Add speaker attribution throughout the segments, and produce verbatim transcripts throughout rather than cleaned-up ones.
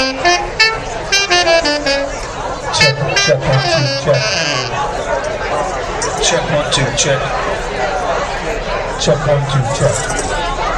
Speaker 1: Check one, two, check. Check one, two, check. Check one, two, check.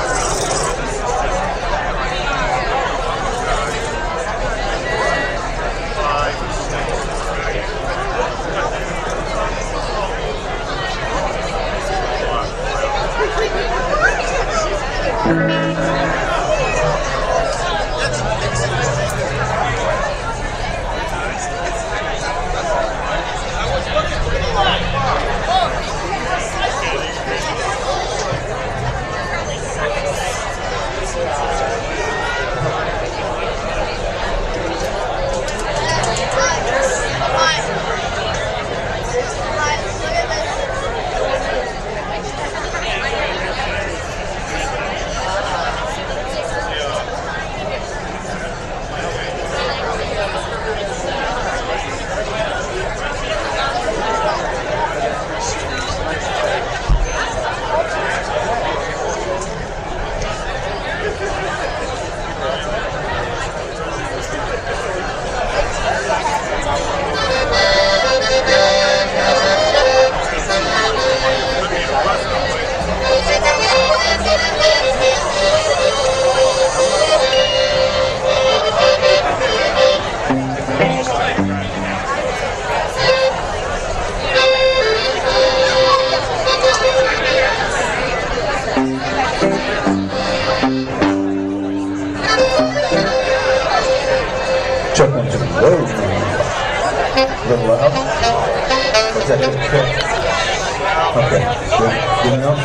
Speaker 1: Check one, two, whoa. A little loud. Is that good? Good. Okay, good. Good enough?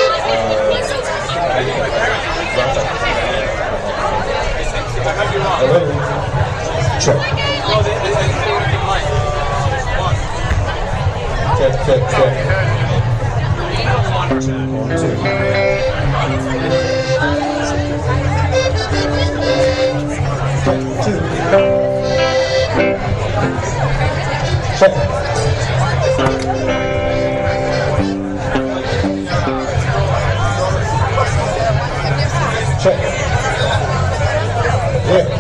Speaker 1: Uh, Hello. Check. Check, check, check. One, two. Check. Check. Yeah.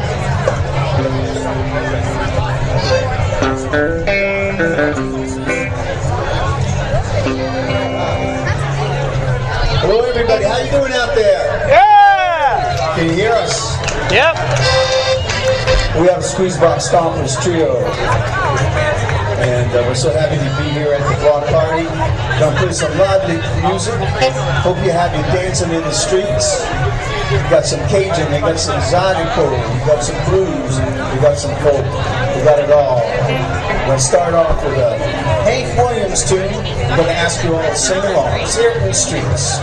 Speaker 1: Hello, everybody. How you doing out there?
Speaker 2: Yeah!
Speaker 1: Can you hear us?
Speaker 2: Yep.
Speaker 1: We have a Squeezebox Stompers trio, and uh, we're so happy to be here at the block party. Gonna play some lively music. Hope you have you dancing in the streets. We got some Cajun, we got some Zydeco, we got some blues, we got some folk. We got it all. We're gonna start off with a Hank Williams tune. I'm gonna ask you all to sing along. Let's hear it in the streets.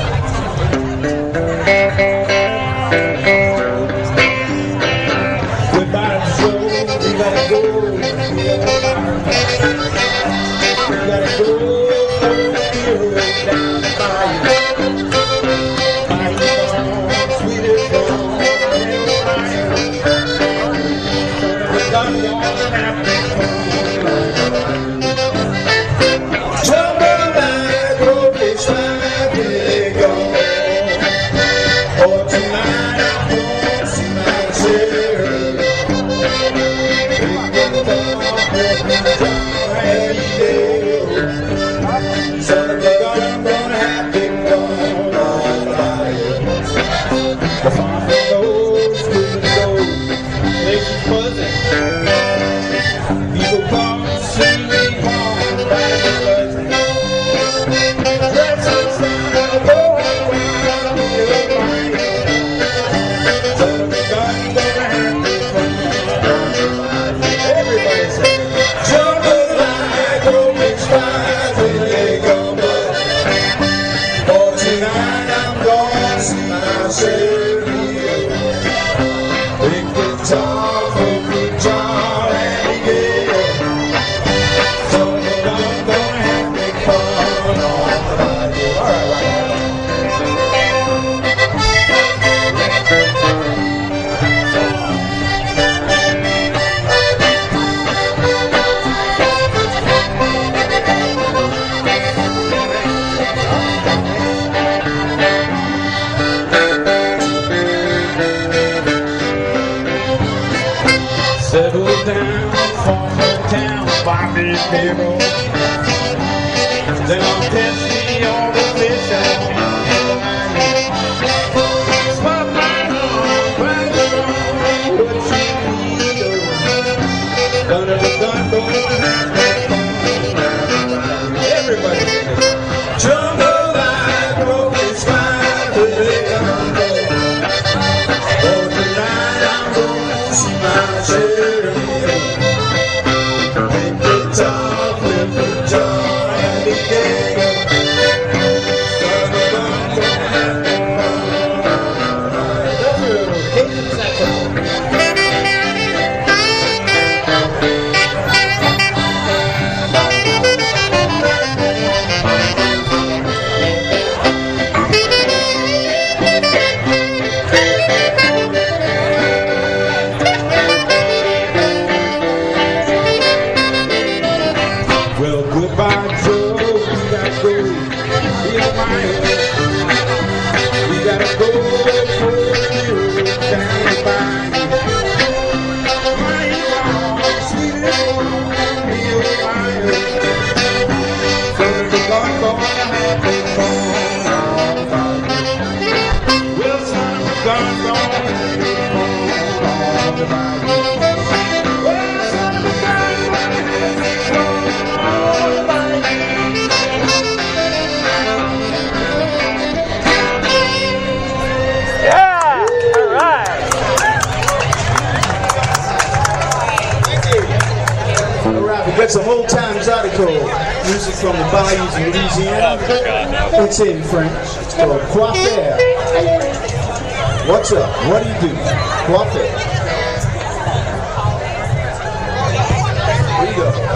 Speaker 2: Bobby Payroll. Then I'll catch me on the fish out in the line. Spot my home, find the road, what she needs. Under the gun, go everybody sing it. Jungle line, broke his spine, but they gon' go. Oh, tonight I'm gonna see my share of you. Make the talk, lift the jaw, and the gang. Well, goodbye, Joe. We gotta go. We gotta go for you. Stand by. My love, sweet love, real fire. So the gun gonna have it on. Well, son, the gun gonna have it on. Well, son, the gun gonna have it on.
Speaker 3: Yeah! All right!
Speaker 1: All right, we got some old time Zydeco music from the bayous in Louisiana.
Speaker 3: Oh, God.
Speaker 1: It's in French. It's called Coiffeur. What's up? What do you do? Coiffeur. Here you go.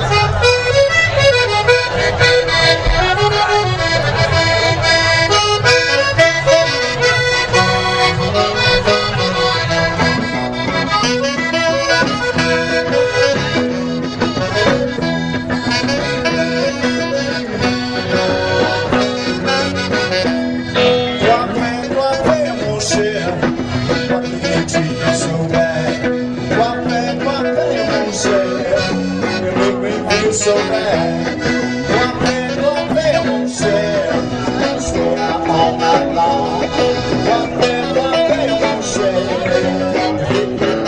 Speaker 1: So bad, one man, one man won't share. I swear I'm all night long. One man, one man won't share.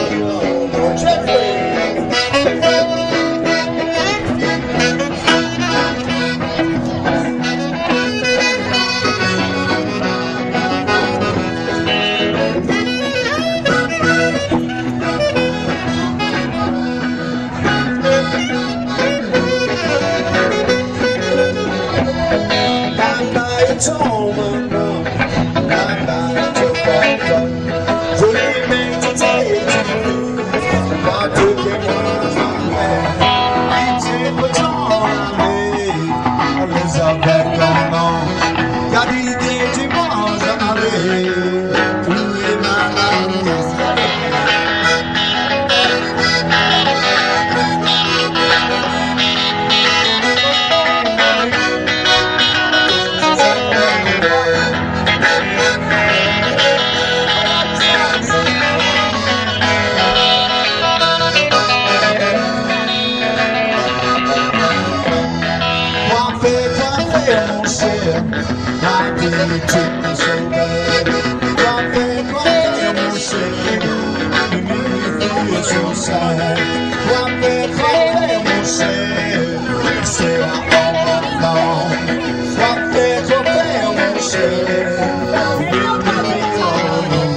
Speaker 1: Why did you treat me so bad? Coiffeur, coiffeur, mon chéri, you make me feel so sad. Coiffeur, coiffeur, mon chéri, stay all alone. Coiffeur, coiffeur, mon chéri, you make me feel all alone.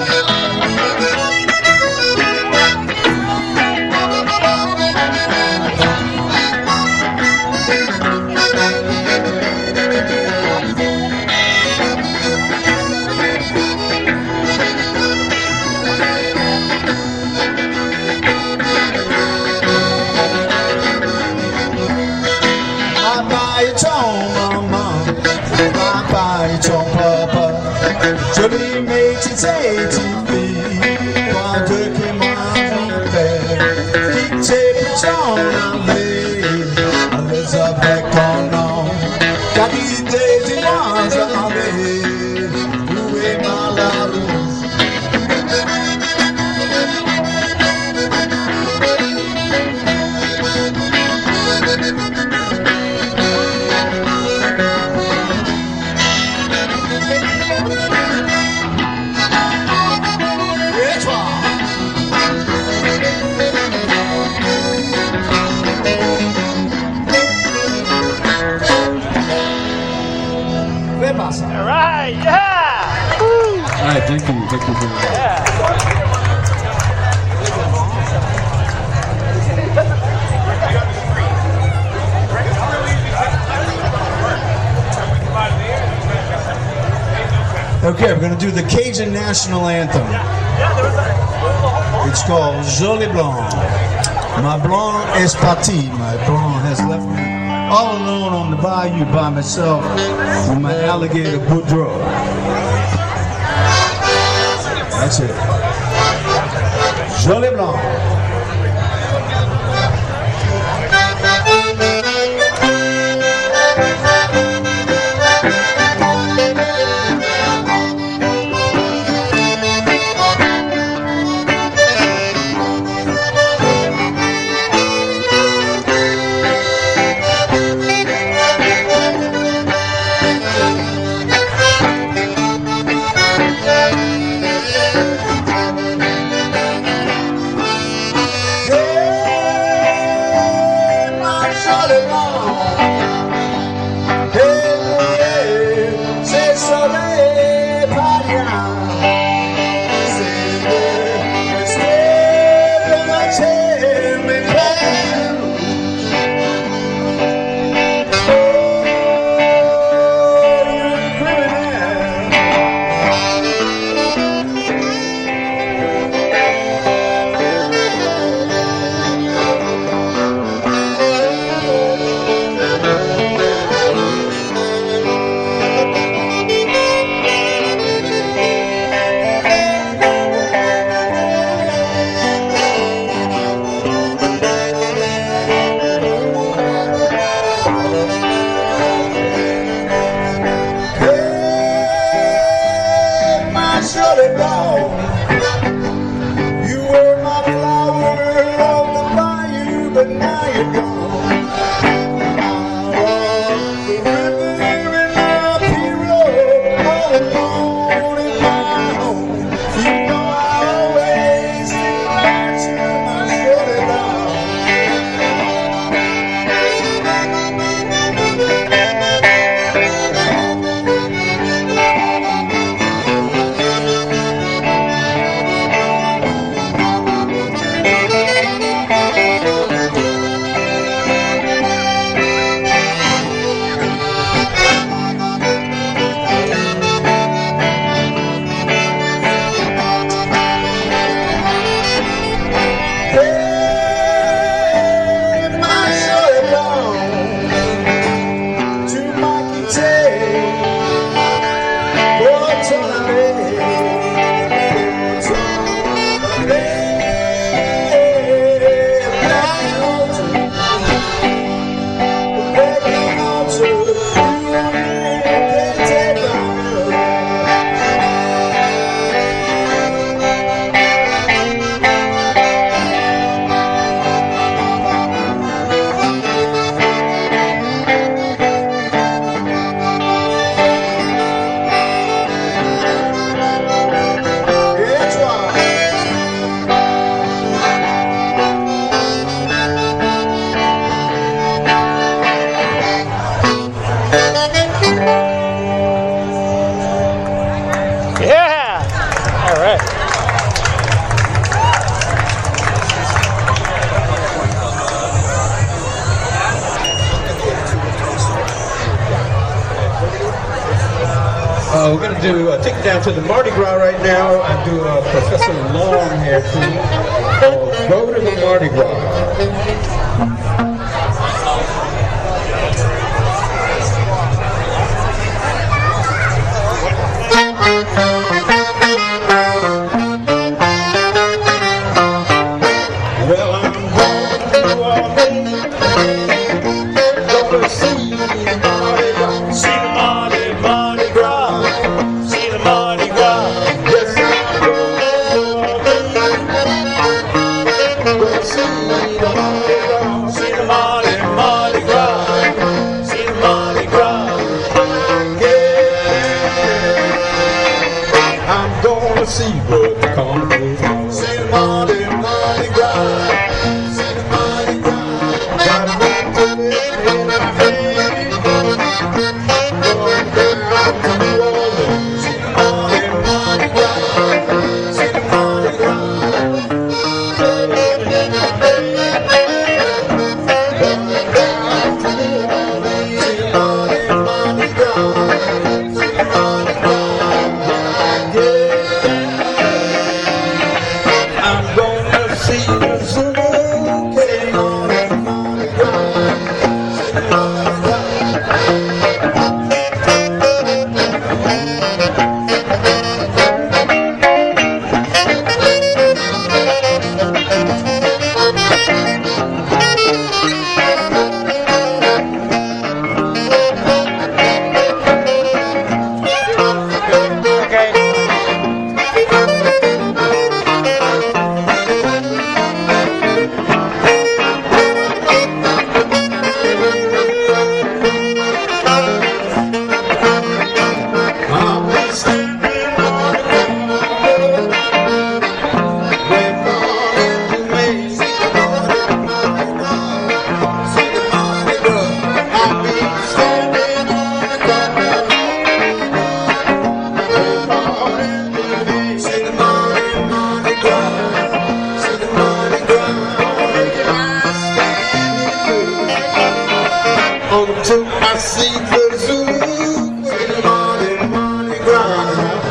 Speaker 1: Ton papa, joli métier tu vis, toi de que moi mon père, qui t'es ton ami, allez avec ton nom, car l'idée du moi j'avais, où est ma larousse?
Speaker 3: right, yeah! Woo.
Speaker 4: All right, thank you. Thank you very much.
Speaker 3: Yeah.
Speaker 1: Okay, we're going to do the Cajun National Anthem. It's called Jolie Blanc. My blanc est parti. My blanc has left me all alone on the bayou by myself with my alligator Boudreaux. That's it. Jolie Blanc.
Speaker 5: Uh, we're going to do uh, take it down to the Mardi Gras right now and do a Professor Long here too. Uh, go to the Mardi Gras. See what the carnival's all. See the Mardi, Mardi Gras. See the Mardi Gras. Got a right to live in my baby. Going down to New Orleans.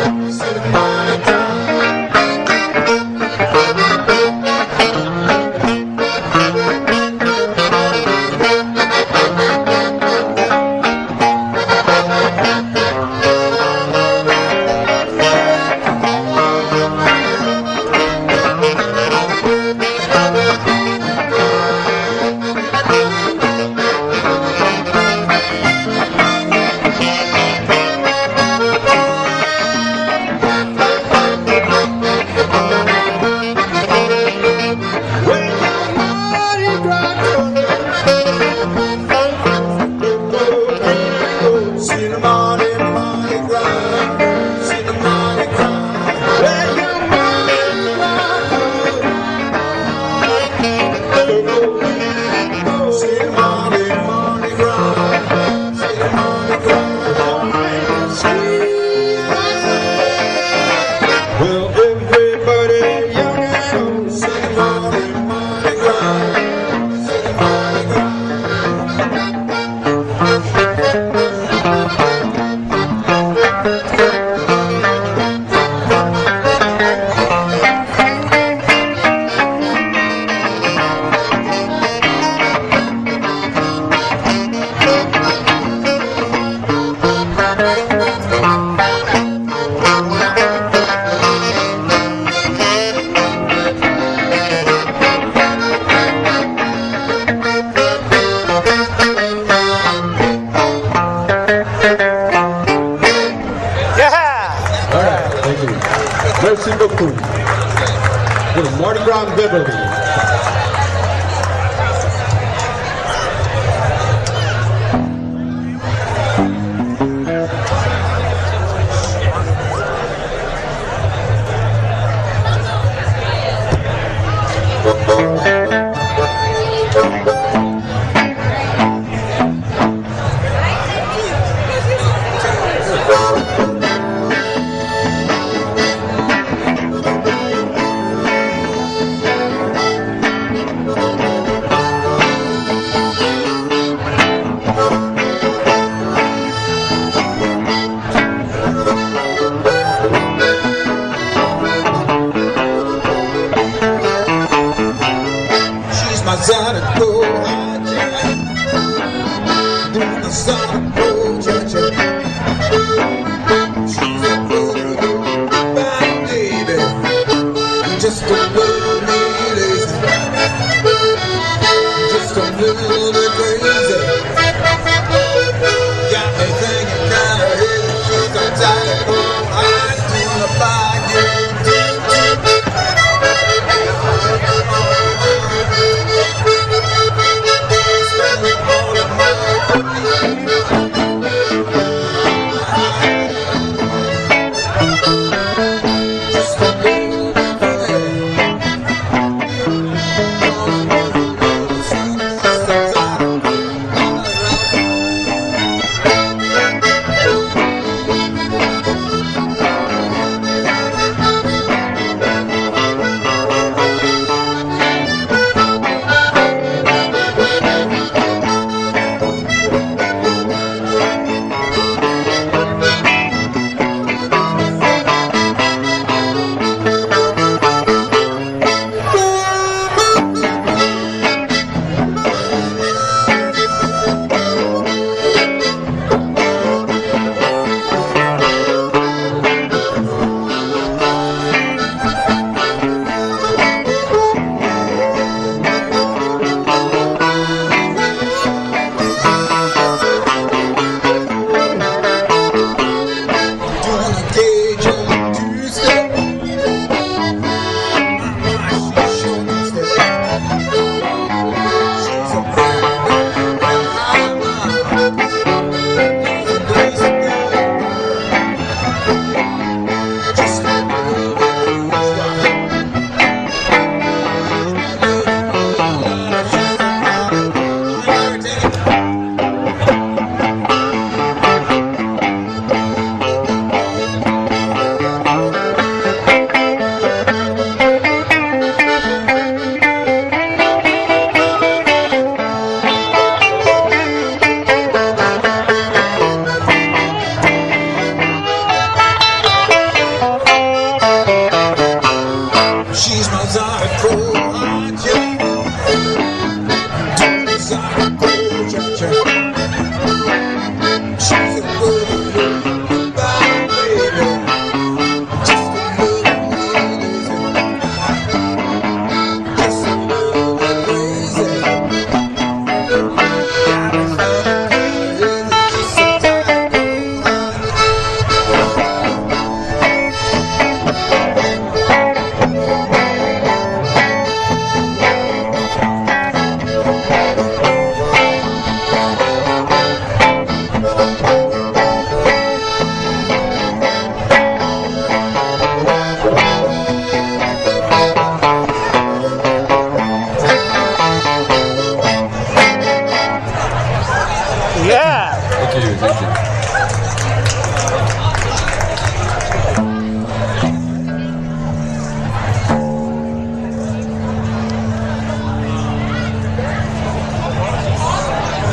Speaker 5: Merci beaucoup. Pour le Mardi Gras Beverly.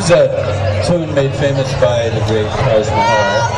Speaker 6: is a tune made famous by the great Taj Mahal.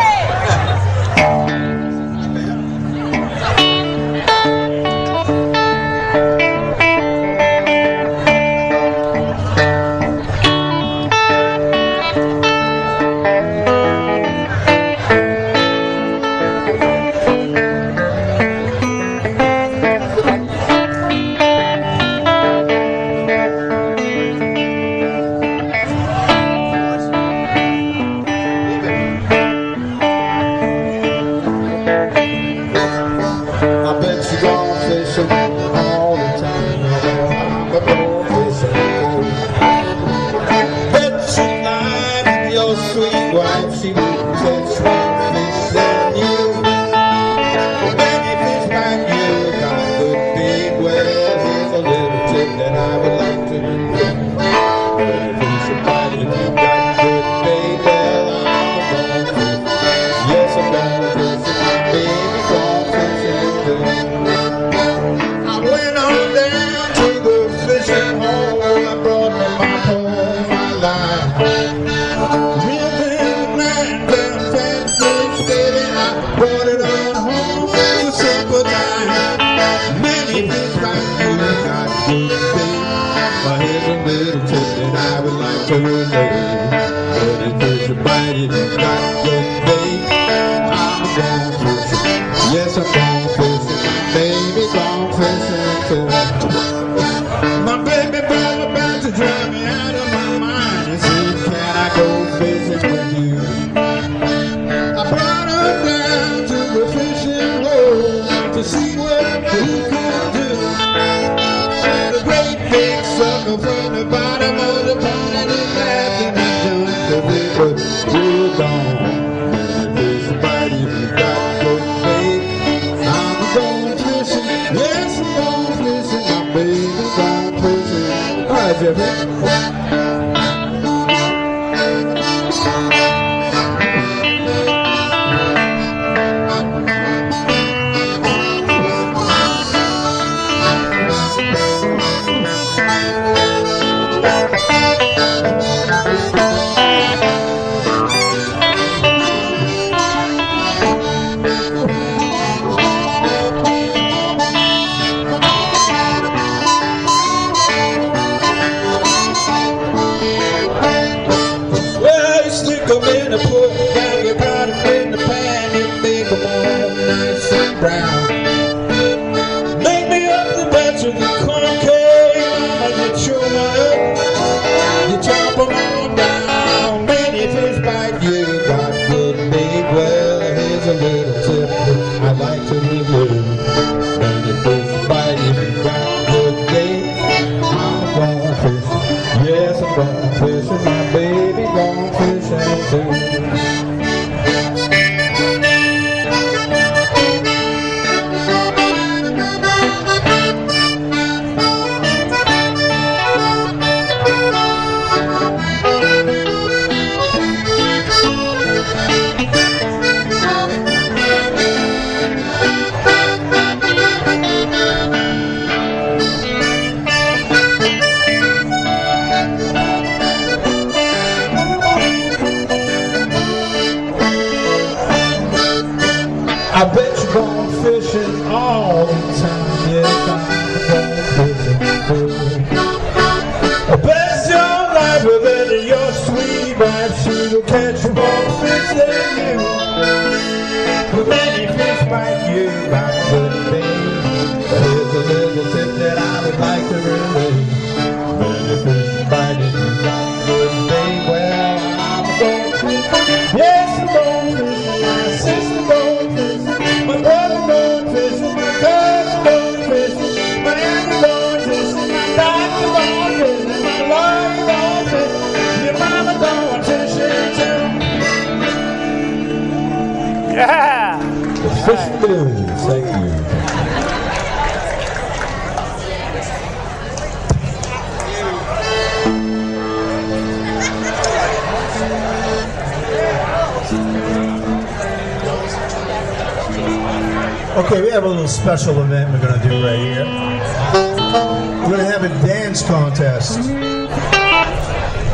Speaker 1: Okay, we have a little special event we're going to do right here. We're going to have a dance contest.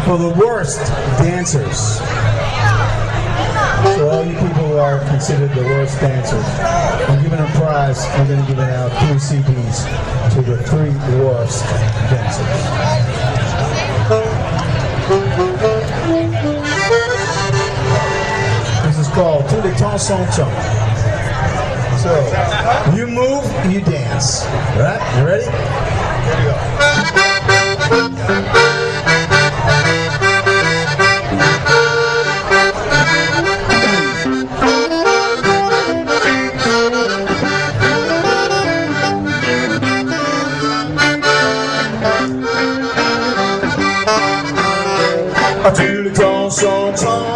Speaker 1: for the worst dancers. So all you people who are considered the worst dancers, I'm giving a prize. I'm going to give out three C Ds to the three worst dancers. This is called Tous les temps sont temps. So, you move, you dance. All right? You ready? Here we go.
Speaker 2: Tous les temps sont temps.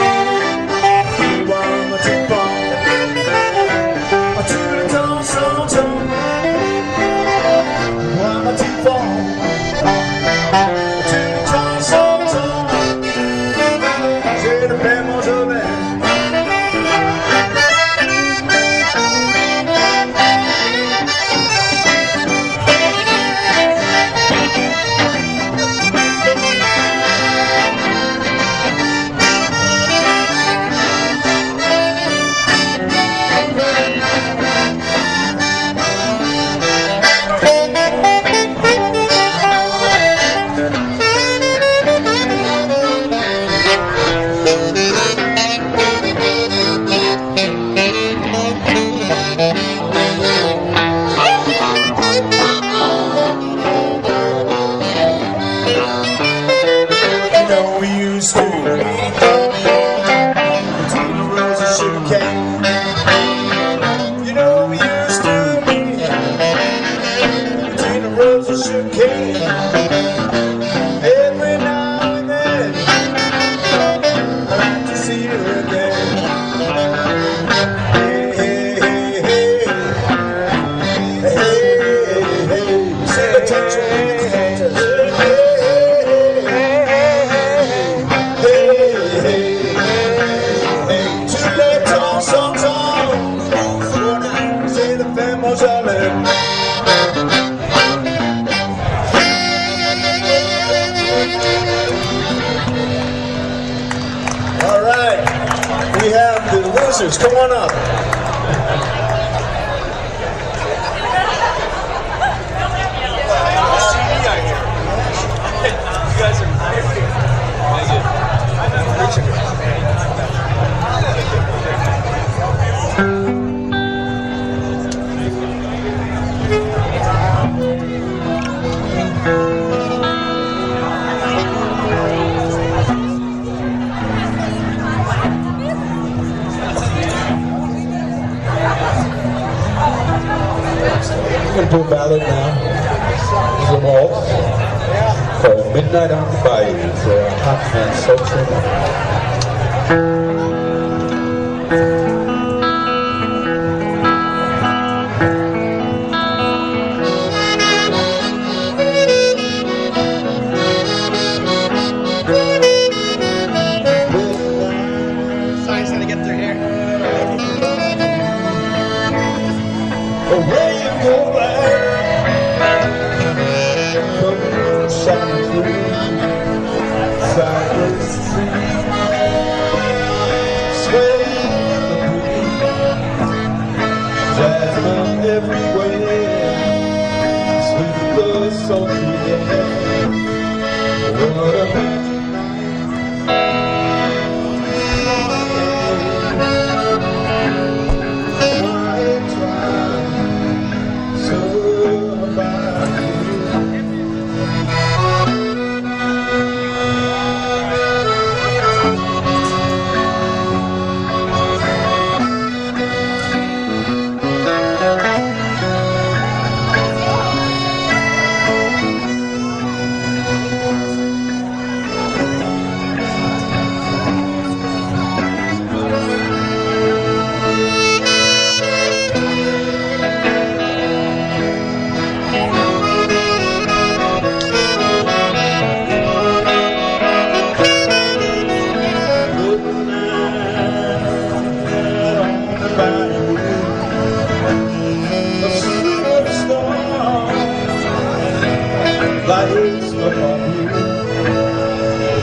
Speaker 1: Come on up.
Speaker 6: I'm going to do a ballad now. It's a waltz called Midnight on the Bayou for a hot man social.
Speaker 3: Sorry, to get through here.
Speaker 2: Away you go back, shining through silent street, sway the breeze, jasmine everywhere, sweet the sultry air. What a magic lights upon you.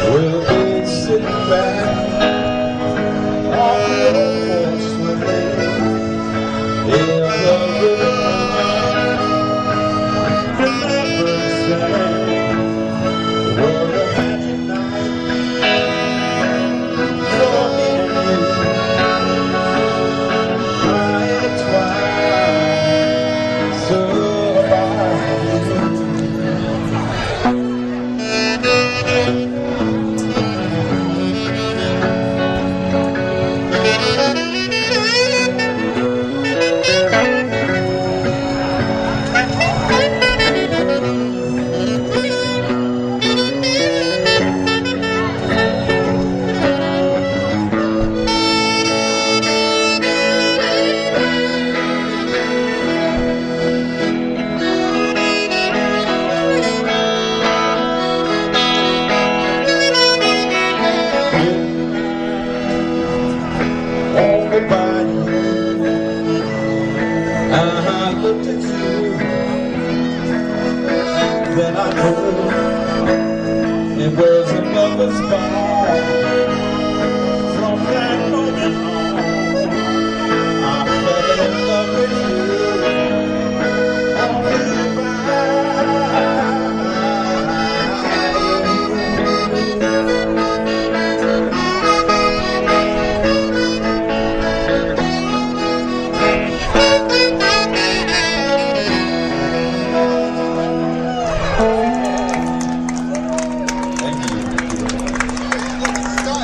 Speaker 6: I looked at you, then I knew it was a lover's bond. From that moment on, I fell in love with you. Only
Speaker 2: Stop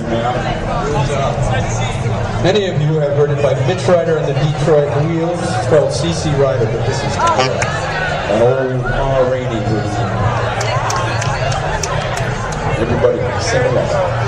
Speaker 6: man. Many of you have heard it by Mitch Ryder and the Detroit Wheels. It's called C C Rider, but this is kind of an old Ma Rainey version. Everybody sing along.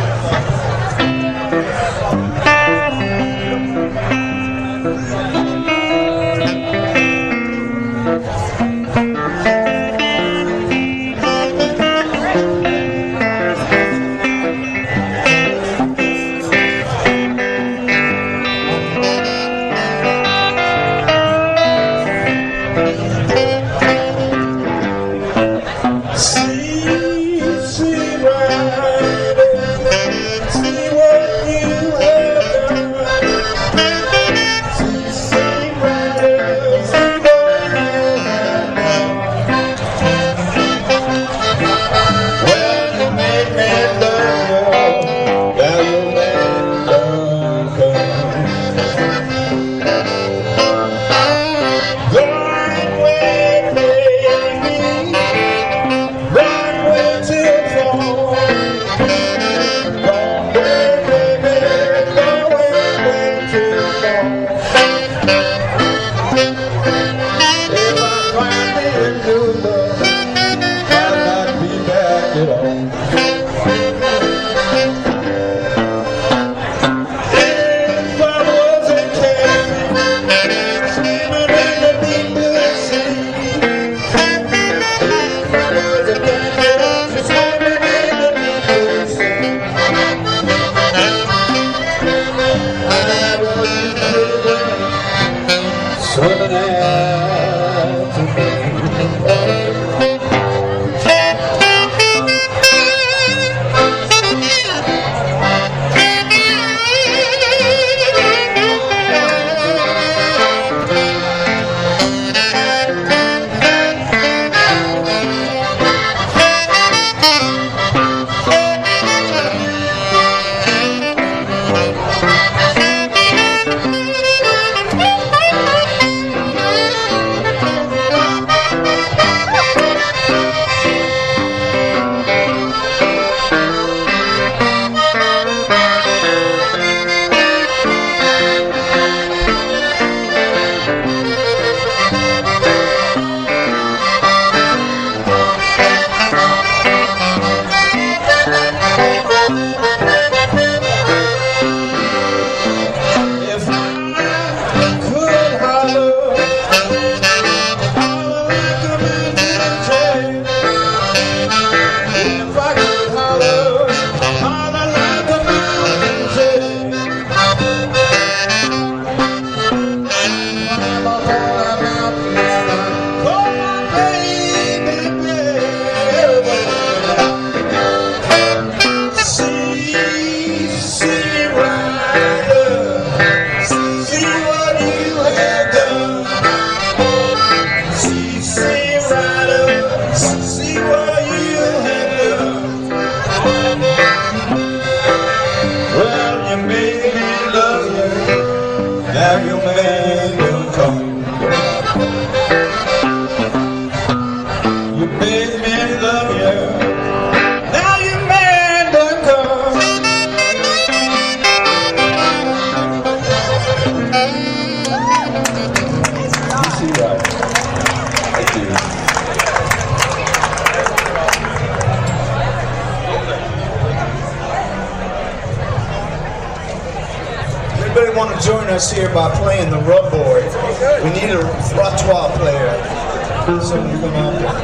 Speaker 1: Want to join us here by playing the rub board. We need a repertoire player. Someone come out there.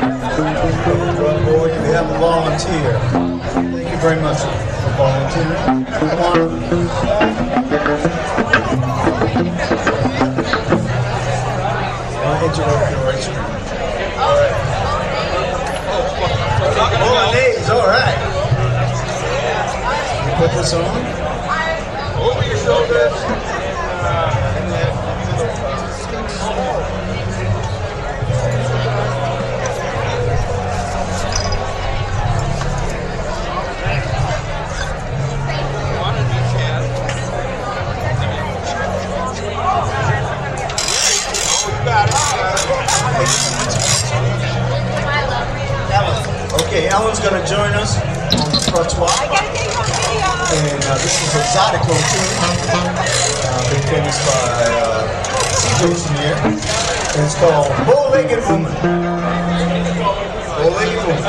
Speaker 1: Rub board. We have a volunteer. Thank you very much for volunteering. Come on. I'll interrupt your right screen. All right. Oh, names. All right. You put this on. Over your shoulders. Okay, Alan's going to join us on the repertoire. And uh, this is a Zydeco tune. Uh, been famous by uh, Jason here. And it's called Bow-Legged Woman. Bow-Legged Woman.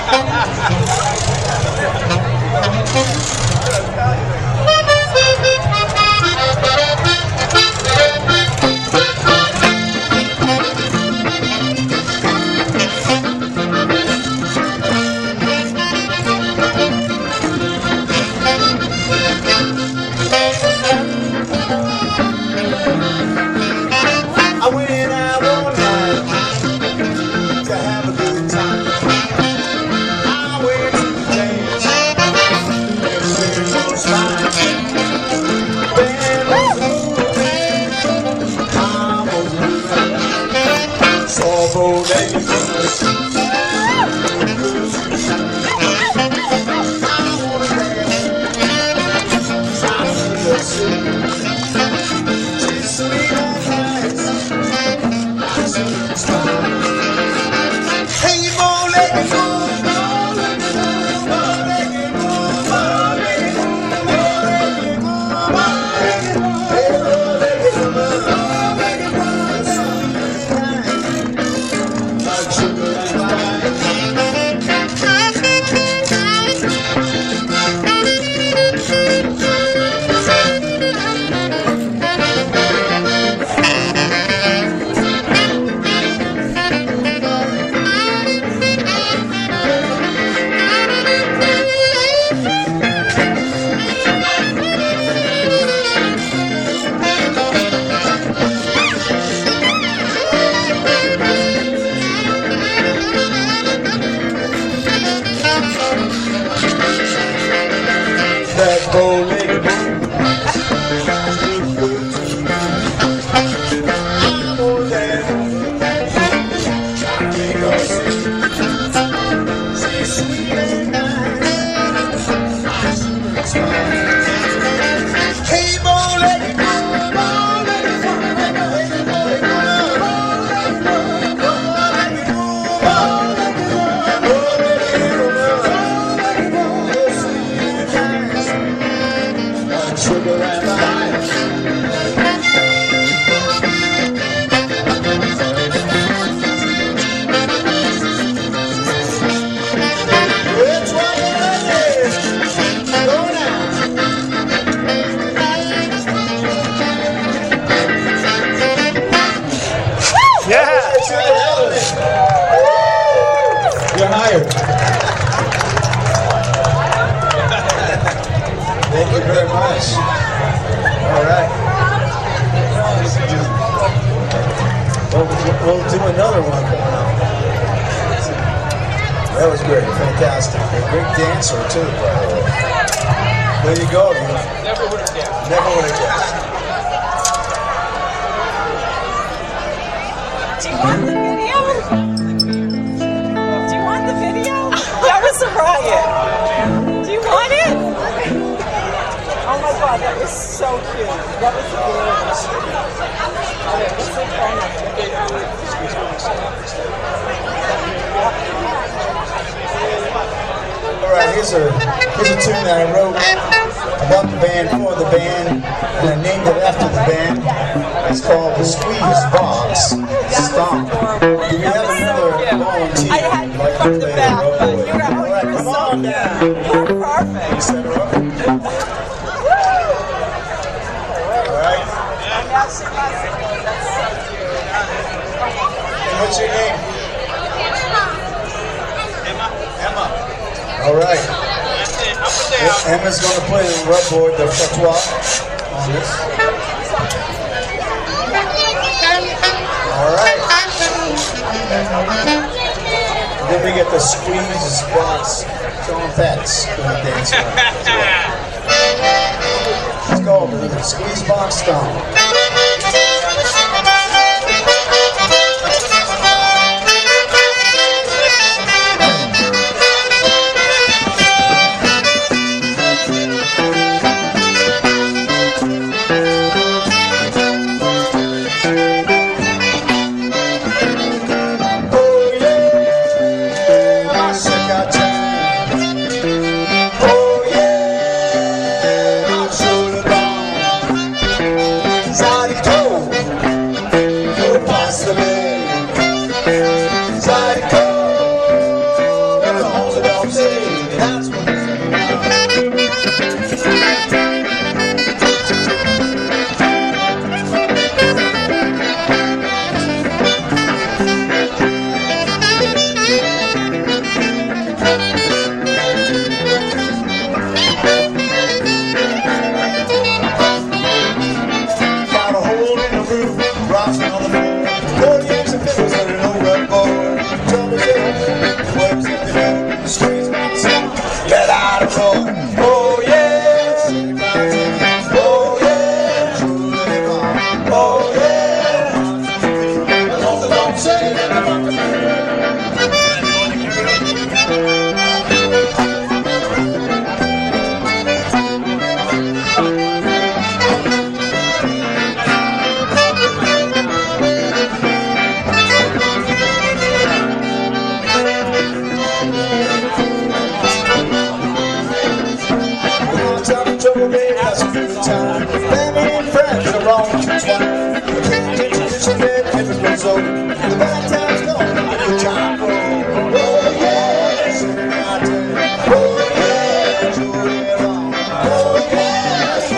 Speaker 1: I went out one night to have a good time. I went to the dance, everything was fine. Band was moving, I was moving. Saw bow-legged woman. I wanna dance, I feel sick. She's sweet and nice. Hey, bow-legged woman, bow-legged woman, bow-legged woman, bow-legged woman, bow-legged woman, bow-legged woman, like sugar and wine. That bow-legged woman. I'm on that. Make her sing. She's sweet and nice. Hey, bow-legged woman, bow-legged woman, bow-legged woman, bow-legged woman, bow-legged woman, bow-legged woman, bow-legged woman, sweet and nice. Like sugar and ice. Which one is it? Go now.
Speaker 6: Yeah.
Speaker 1: You're hired. Thank you very much. All right. We'll, we'll do another one coming up. That was great. Fantastic. A great dancer, too, by the way. There you go.
Speaker 3: Never would have guessed.
Speaker 1: Never would have guessed.
Speaker 7: Do you want the video? Do you want the video? That was a riot. Do you want it? Oh my god, that was so cute. That was hilarious. Okay, let's look right now.
Speaker 1: All right, here's a here's a tune that I wrote about the band, for the band, and I named it after the band. It's called The Squeeze Box Stomp. Do we have another volunteer?
Speaker 7: I had you
Speaker 1: like
Speaker 7: from
Speaker 1: to
Speaker 7: the
Speaker 1: play
Speaker 7: back,
Speaker 1: the
Speaker 7: but
Speaker 1: role?
Speaker 7: you're,
Speaker 1: All right,
Speaker 7: you're
Speaker 1: come
Speaker 7: so
Speaker 1: on
Speaker 7: cute.
Speaker 1: down.
Speaker 7: You're perfect.
Speaker 1: Set her up. All right.
Speaker 7: And now she wants to go. That's so cute.
Speaker 1: And what's your name?
Speaker 3: Emma.
Speaker 1: Emma. All right.
Speaker 3: That's it. Up and down.
Speaker 1: Emma's going to play the rubboard, the patois on this. All right. And then we get the squeeze box trompettes going to dance around as well. It's called the Squeeze Box Stomp. Oh yeah,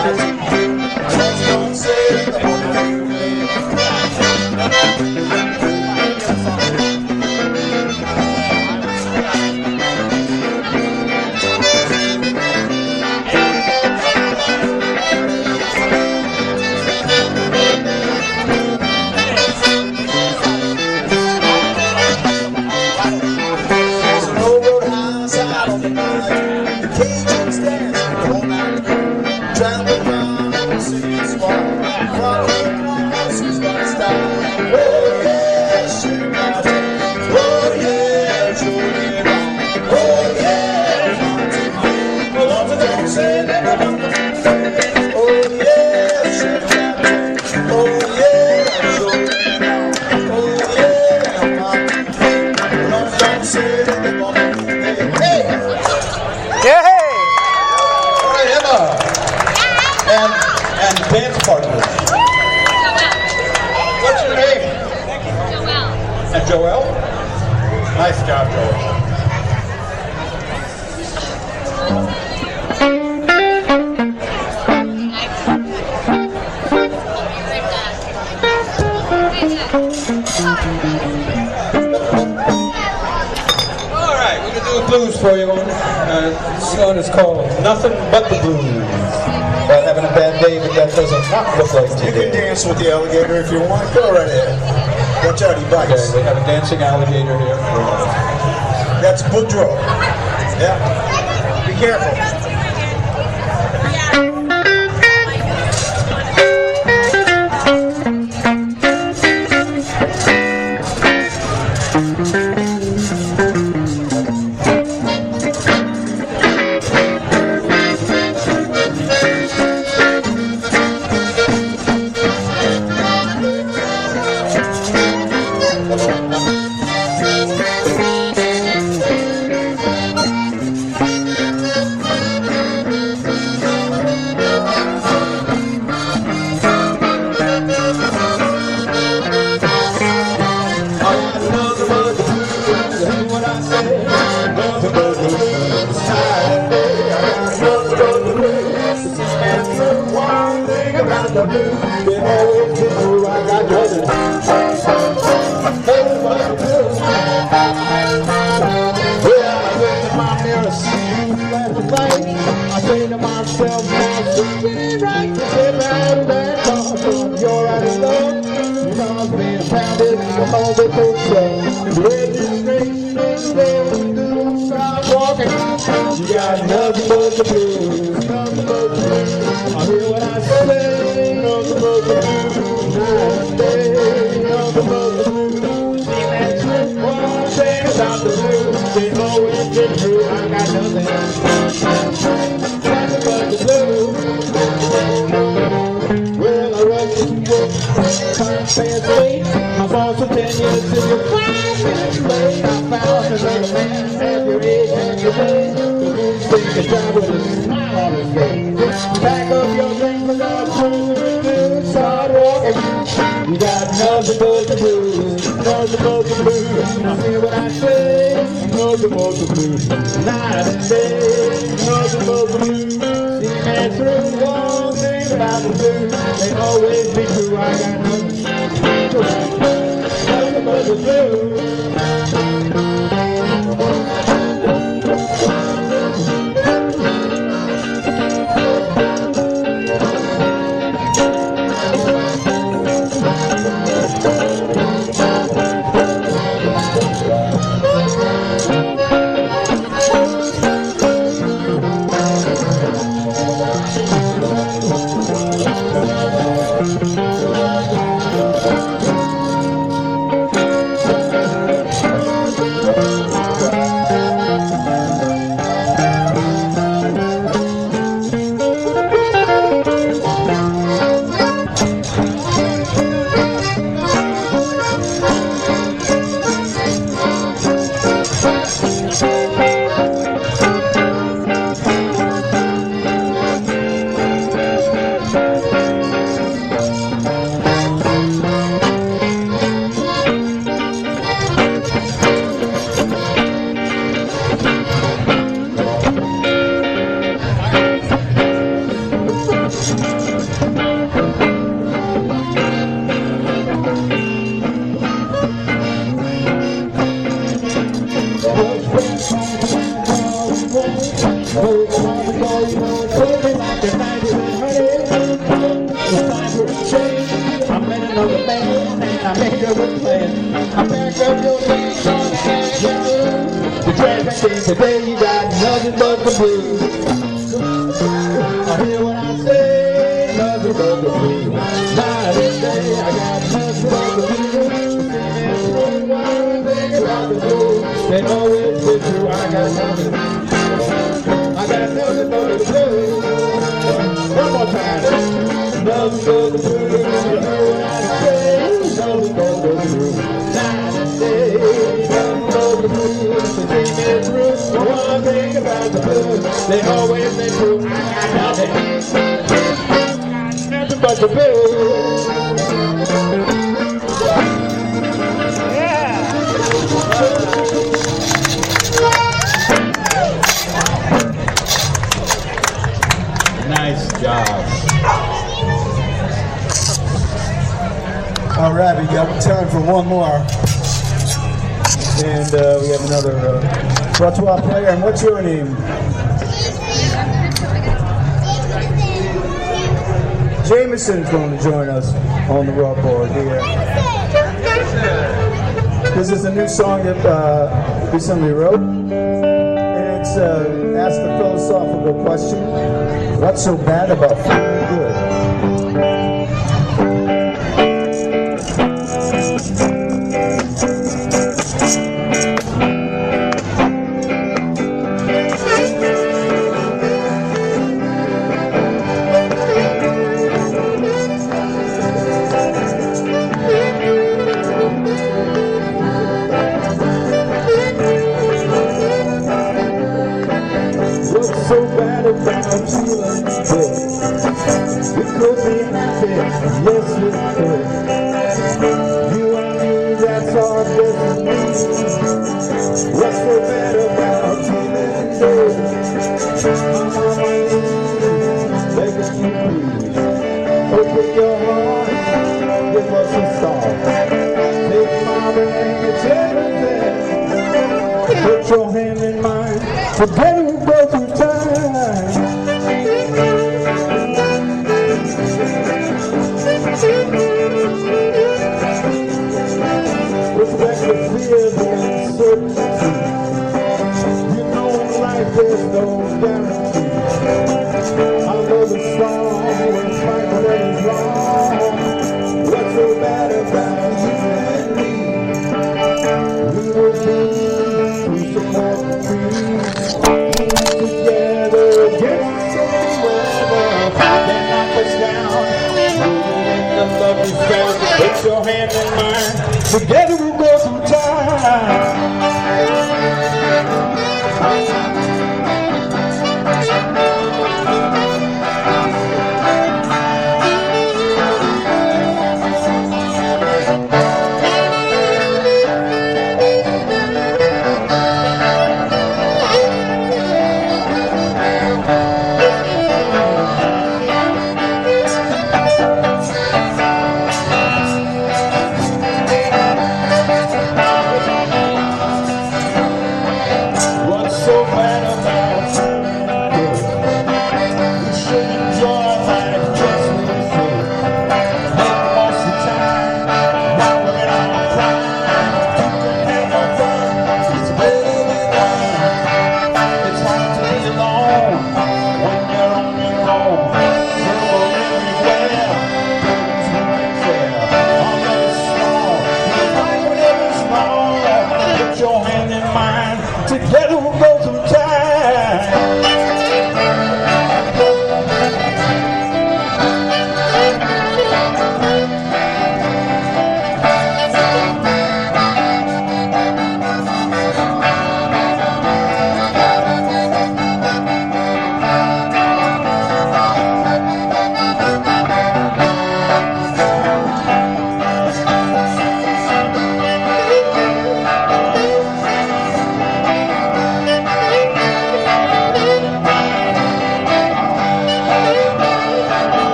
Speaker 6: For you, uh, this song is called Nothing But the Blues.
Speaker 1: About having a bad day, but that doesn't not look like today. You can dance with the alligator if you want. Go right ahead. Watch out, he bites.
Speaker 6: Okay, we have a dancing alligator here.
Speaker 1: That's Boudreaux. Yeah. Be careful.
Speaker 6: I met another man and I made her a plan. I packed up your things on the hand. The traffic today you got nothing but the blues. I hear what I say, nothing but the blues. Night and day I got nothing but the blues. They know it's the truth, I got nothing. I got nothing but the blues. One more time. Nothing but the blues. You know what I say, nothing but the blues. Night and day, nothing but the blues. They take me through. One thing about the blues, they always say true. I got nothing. Nothing but the blues. Nice job.
Speaker 1: All right, we got time for one more. And uh, we have another uh, repertoire player. And what's your name? Jameson's going to join us on the rock board here. This is a new song that uh, recently wrote. And it's uh, asked a philosophical question. What's so bad about feeling good? What's so bad about feeling good? We could be happy, yes we could. You and me, that's our destiny. What's so bad about feeling good? I'm on my knees, begging you please. Open your heart, give us a star. Take my hand and tell me that. Put your hand in mine, forget we go through time. Respect the fears and uncertainty. You know in life there's no guarantee. I know the song when fight what is wrong. What's so bad about you and me? We will be through some more trees. Together against the weather. Then knock us down. Moving in the lovely sky. Put your hand in mine. Together we'll go through time.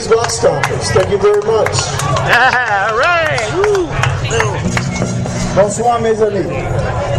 Speaker 2: Squeeze Box Stompers. Thank you very much.
Speaker 8: All right. Woo.
Speaker 1: Bonsoir, mes amis.